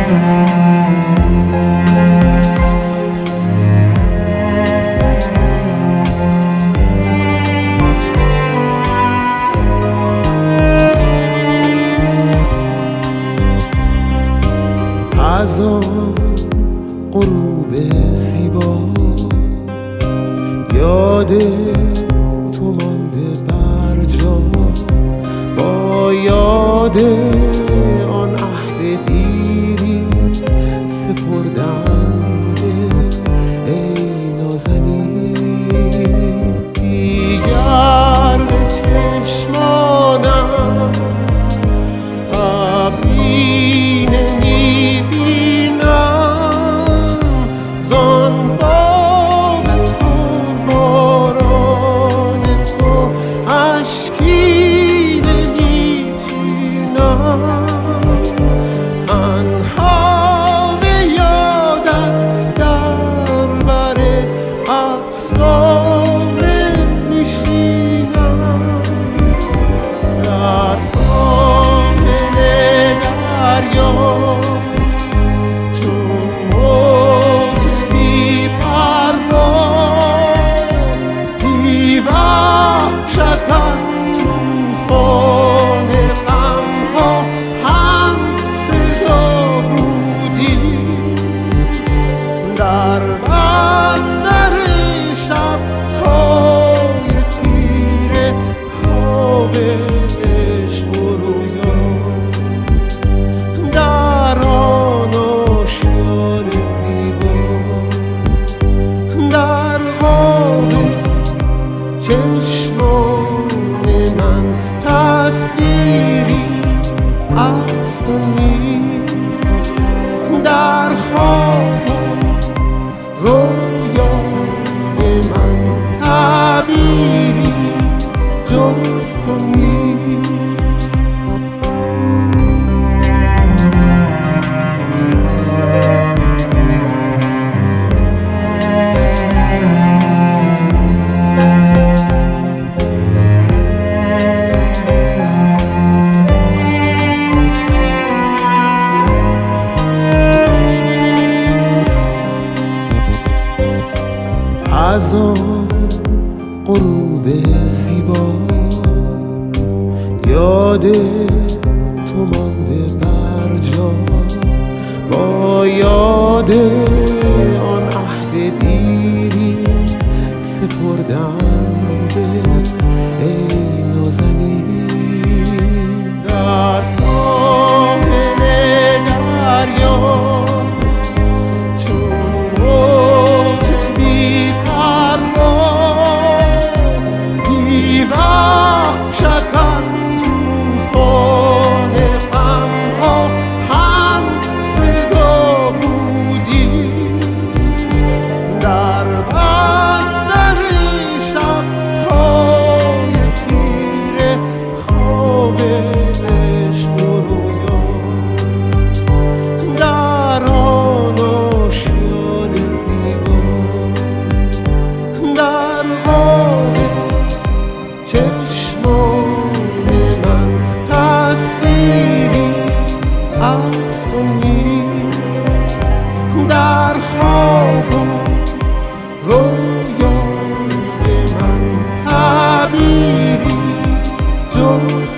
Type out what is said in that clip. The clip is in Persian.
از آن غروب زیبا یاد تو مانده بر جا، با یاد آن عهد دیری سپردنده ای نازنین. دیگر به چشمانم ابری نمی‌بینم، زان بام پرباران تو اشکی نمی‌چینم. تنها به یادت در بر افسانه میشینم، در ساحل دریا چون موج بی‌پروا، بی وحشت از طوفان غم‌ها هم صدا بودیم. در بستر شب‌های تیره خواب عشق و رویا، در آن آشیان زیبا، در خواب چشمان من تصویری از تو نیست. در خواب رویای من تعبیری جز تو نیست. از آن غروب زیبا یاد تو مانده بر جا، با یاد آن عهد دیری سپردنده ای نازنین. در ساحل دریا چون موج بی‌پروا، بی وحشت از طوفان غم‌ها هم صدا بودیم. در بستر شب‌های تیره خواب عشق و رویا، در آن آشیان زیبا، در خواب چشمان من تصویری از تو نیست. در خواب رویای من تعبیری جز